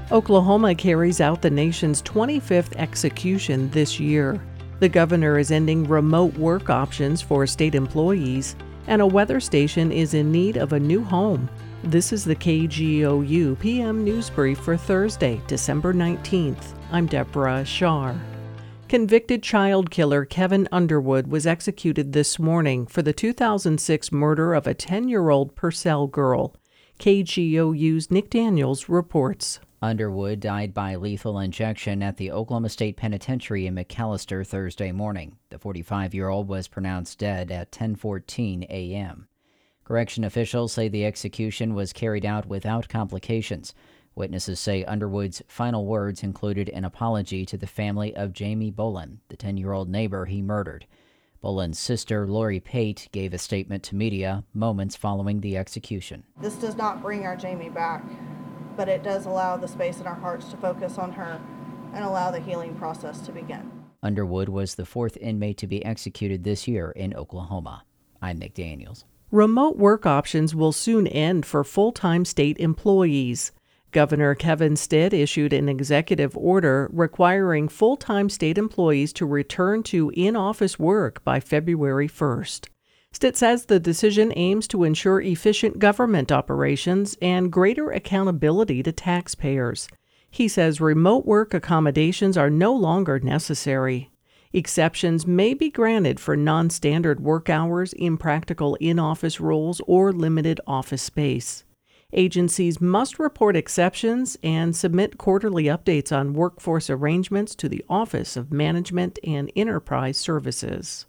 Oklahoma carries out the nation's 25th execution this year. The governor is ending remote work options for state employees, and a weather station is in need of a new home. This is the KGOU PM News Brief for Thursday, December 19th. I'm Deborah Shar. Convicted child killer Kevin Underwood was executed this morning for the 2006 murder of a 10-year-old Purcell girl. KGOU's Nick Daniels reports. Underwood died by lethal injection at the Oklahoma State Penitentiary in McAlester Thursday morning. The 45-year-old was pronounced dead at 10:14 a.m. Correction officials say the execution was carried out without complications. Witnesses say Underwood's final words included an apology to the family of Jamie Bolin, the 10-year-old neighbor he murdered. Bolin's sister, Lori Pate, gave a statement to media moments following the execution. This does not bring our Jamie back, but it does allow the space in our hearts to focus on her and allow the healing process to begin. Underwood was the fourth inmate to be executed this year in Oklahoma. I'm Nick Daniels. Remote work options will soon end for full-time state employees. Governor Kevin Stitt issued an executive order requiring full-time state employees to return to in-office work by February 1st. Stitt says the decision aims to ensure efficient government operations and greater accountability to taxpayers. He says remote work accommodations are no longer necessary. Exceptions may be granted for non-standard work hours, impractical in-office roles, or limited office space. Agencies must report exceptions and submit quarterly updates on workforce arrangements to the Office of Management and Enterprise Services.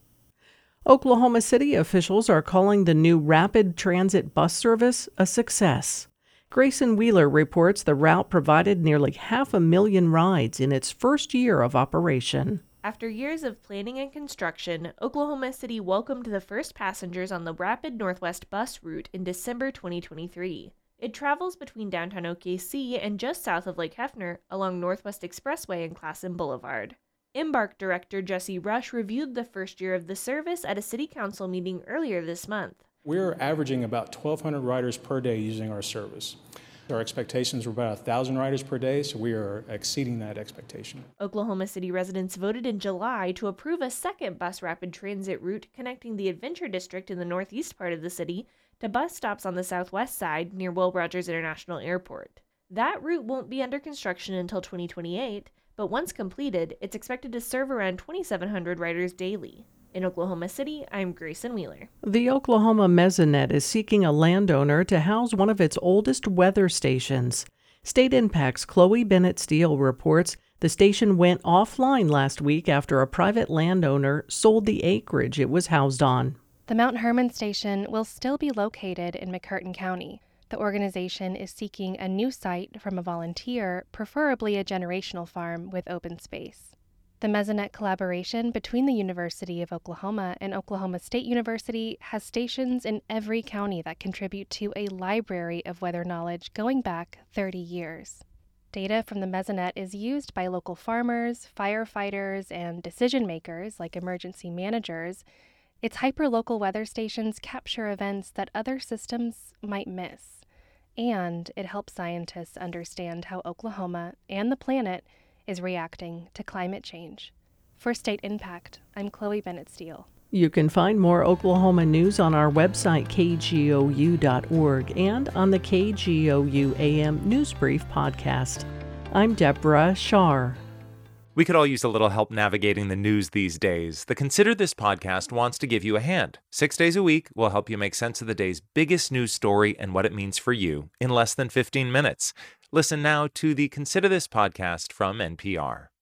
Oklahoma City officials are calling the new rapid transit bus service a success. Grayson Wheeler reports the route provided nearly 500,000 rides in its first year of operation. After years of planning and construction, Oklahoma City welcomed the first passengers on the Rapid Northwest bus route in December 2023. It travels between downtown OKC and just south of Lake Hefner along Northwest Expressway and Classen Boulevard. Embark Director Jesse Rush reviewed the first year of the service at a city council meeting earlier this month. We're averaging about 1,200 riders per day using our service. Our expectations were about 1,000 riders per day, so we are exceeding that expectation. Oklahoma City residents voted in July to approve a second bus rapid transit route connecting the Adventure District in the northeast part of the city to bus stops on the southwest side near Will Rogers International Airport. That route won't be under construction until 2028, but once completed, it's expected to serve around 2,700 riders daily. In Oklahoma City, I'm Grayson Wheeler. The Oklahoma Mesonet is seeking a landowner to house one of its oldest weather stations. State Impact's Chloe Bennett Steele reports the station went offline last week after a private landowner sold the acreage it was housed on. The Mount Herman station will still be located in McCurtain County. The organization is seeking a new site from a volunteer, preferably a generational farm with open space. The Mesonet collaboration between the University of Oklahoma and Oklahoma State University has stations in every county that contribute to a library of weather knowledge going back 30 years. Data from the Mesonet is used by local farmers, firefighters, and decision makers like emergency managers. Its hyperlocal weather stations capture events that other systems might miss, and it helps scientists understand how Oklahoma and the planet is reacting to climate change. For State Impact, I'm Chloe Bennett Steele. You can find more Oklahoma news on our website, kgou.org, and on the KGOU AM News Brief podcast. I'm Deborah Shar. We could all use a little help navigating the news these days. The Consider This podcast wants to give you a hand. 6 days a week, we'll help you make sense of the day's biggest news story and what it means for you in less than 15 minutes. Listen now to the Consider This podcast from NPR.